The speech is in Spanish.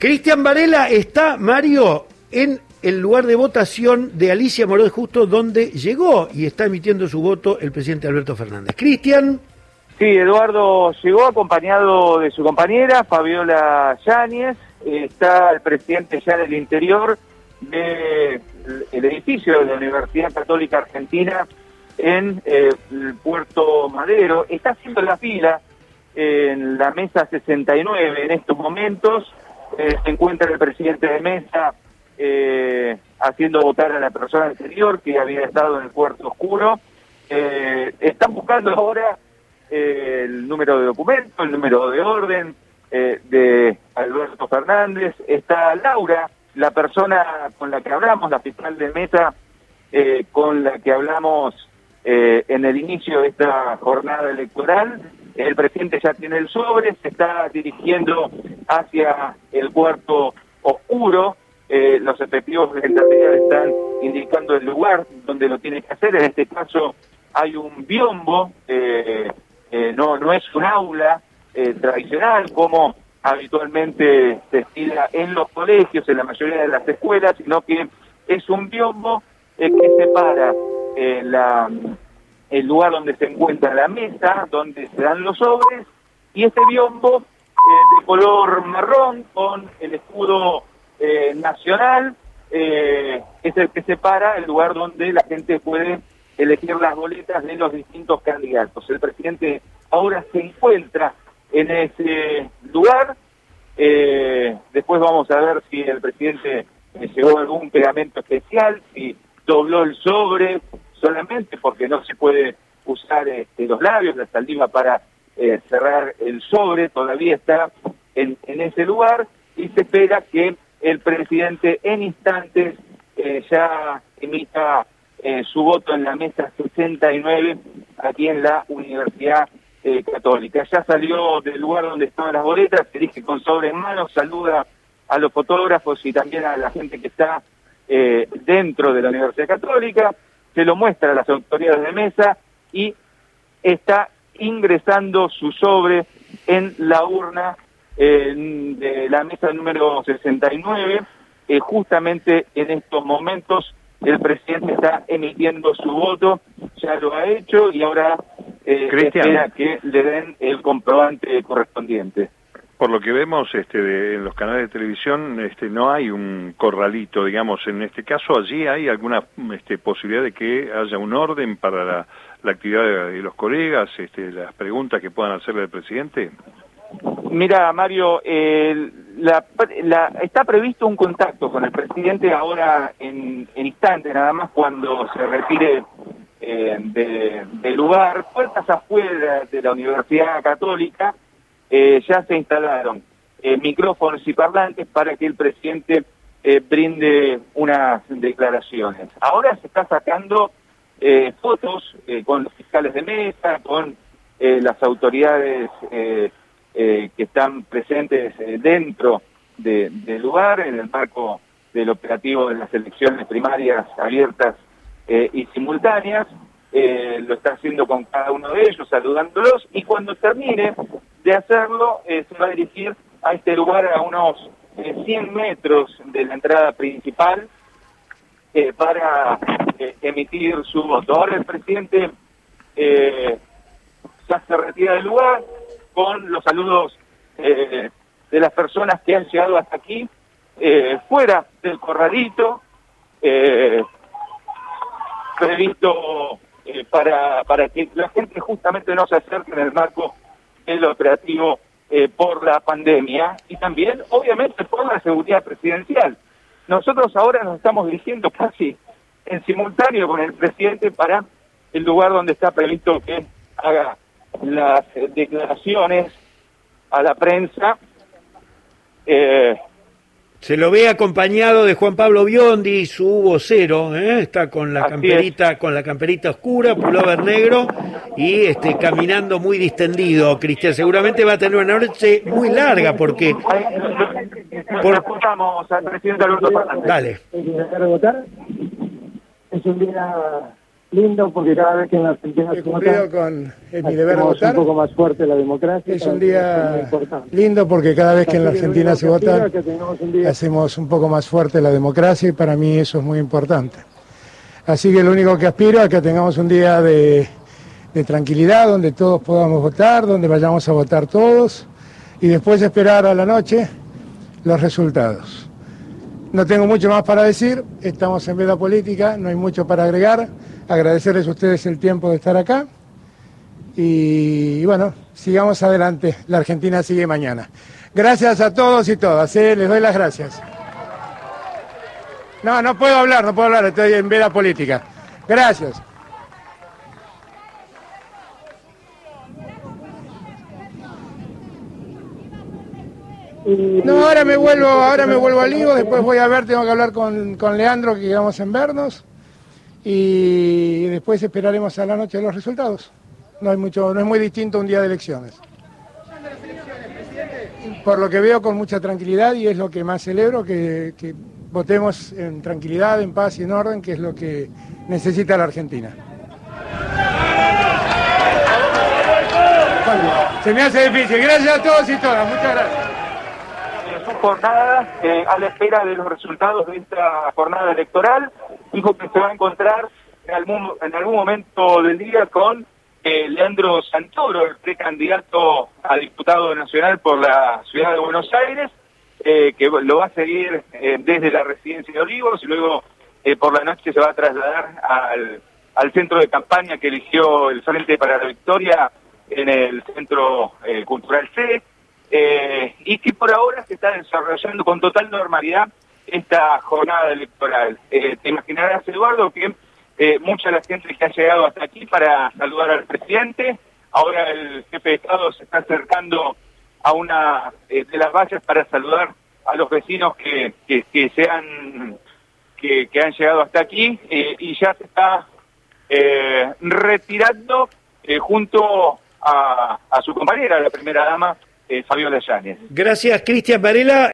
Cristian Varela está, Mario, en el lugar de votación de Alicia Moró de Justo, donde llegó y está emitiendo su voto el presidente Alberto Fernández. Cristian. Sí, Eduardo llegó acompañado de su compañera, Fabiola Yáñez. Está el presidente ya en el interior del edificio de la Universidad Católica Argentina en el Puerto Madero. Está haciendo la fila en la mesa 69 en estos momentos. Se encuentra el presidente de mesa haciendo votar a la persona anterior que había estado en el cuarto oscuro. Están buscando ahora el número de documento, el número de orden de Alberto Fernández. Está Laura, la persona con la que hablamos, la fiscal de mesa, con la que hablamos en el inicio de esta jornada electoral. El presidente ya tiene el sobre, se está dirigiendo hacia el cuarto oscuro. Los efectivos de Gendarmería están indicando el lugar donde lo tiene que hacer. En este caso hay un biombo, no es un aula tradicional como habitualmente se estila en los colegios, en la mayoría de las escuelas, sino que es un biombo que separa el lugar donde se encuentra la mesa, donde se dan los sobres, y este biombo de color marrón con el escudo nacional es el que separa el lugar donde la gente puede elegir las boletas de los distintos candidatos. El presidente ahora se encuentra en ese lugar. Después vamos a ver si el presidente llevó algún pegamento especial, si dobló el sobre solamente, porque no se puede usar los labios, la saliva para cerrar el sobre. Todavía está en ese lugar y se espera que el presidente en instantes ya emita su voto en la mesa 69 aquí en la Universidad Católica. Ya salió del lugar donde estaban las boletas, se dirige con sobre en mano, saluda a los fotógrafos y también a la gente que está dentro de la Universidad Católica, se lo muestra a las autoridades de mesa y está ingresando su sobre en la urna de la mesa número 69. Justamente en estos momentos el presidente está emitiendo su voto, ya lo ha hecho y ahora espera que le den el comprobante correspondiente. Por lo que vemos en los canales de televisión, no hay un corralito, digamos. En este caso, allí hay alguna posibilidad de que haya un orden para la actividad de los colegas, las preguntas que puedan hacerle al presidente. Mira, Mario, está previsto un contacto con el presidente ahora en instantes, nada más cuando se retire del lugar. Puertas afuera de la Universidad Católica ya se instalaron micrófonos y parlantes para que el presidente brinde unas declaraciones. Ahora se está sacando fotos con los fiscales de mesa, con las autoridades que están presentes dentro del lugar, en el marco del operativo de las elecciones primarias abiertas y simultáneas. Lo está haciendo con cada uno de ellos, saludándolos, y cuando termine de hacerlo, se va a dirigir a este lugar a unos 100 metros de la entrada principal para emitir su voto. Ahora el presidente ya se retira del lugar con los saludos de las personas que han llegado hasta aquí, fuera del corralito, previsto para que la gente justamente no se acerque en el marco del operativo por la pandemia y también, obviamente, por la seguridad presidencial. Nosotros ahora nos estamos dirigiendo casi en simultáneo con el presidente para el lugar donde está previsto que haga las declaraciones a la prensa. Se lo ve acompañado de Juan Pablo Biondi, su vocero, está con la camperita oscura, pullover negro y caminando muy distendido. Cristian, seguramente va a tener una noche muy larga porque escuchamos al presidente Alberto Fernández. Dale. Hay que dejar de votar. Es un día lindo porque cada vez que en la Argentina he cumplido con mi deber de votar. Un poco más fuerte la democracia. Es un día lindo porque cada vez que en la Argentina se vota hacemos un poco más fuerte la democracia y para mí eso es muy importante. Así que lo único que aspiro es que tengamos un día de tranquilidad, donde todos podamos votar, donde vayamos a votar todos y después esperar a la noche los resultados. No tengo mucho más para decir, estamos en veda política, no hay mucho para agregar. Agradecerles a ustedes el tiempo de estar acá y bueno, sigamos adelante, la Argentina sigue mañana. Gracias a todos y todas, les doy las gracias. No puedo hablar, estoy en veda política. Gracias. No, ahora me vuelvo al lío, después voy a ver, tengo que hablar con Leandro, que quedamos en vernos, y después esperaremos a la noche los resultados. No es muy distinto un día de elecciones. Por lo que veo, con mucha tranquilidad, y es lo que más celebro, que votemos en tranquilidad, en paz y en orden, que es lo que necesita la Argentina. Se me hace difícil. Gracias a todos y todas. Muchas gracias. Su jornada, a la espera de los resultados de esta jornada electoral, dijo que se va a encontrar en algún momento del día con Leandro Santoro, el precandidato a diputado nacional por la ciudad de Buenos Aires, que lo va a seguir desde la residencia de Olivos y luego por la noche se va a trasladar al centro de campaña que eligió el Frente para la Victoria en el Centro Cultural C, y que por ahora se está desarrollando con total normalidad esta jornada electoral. Te imaginarás, Eduardo, que mucha de la gente que ha llegado hasta aquí para saludar al presidente. Ahora el jefe de Estado se está acercando a una de las vallas para saludar a los vecinos que han llegado hasta aquí, y ya se está retirando junto a su compañera, la primera dama, Fabiola Yáñez. Gracias, Cristian Varela.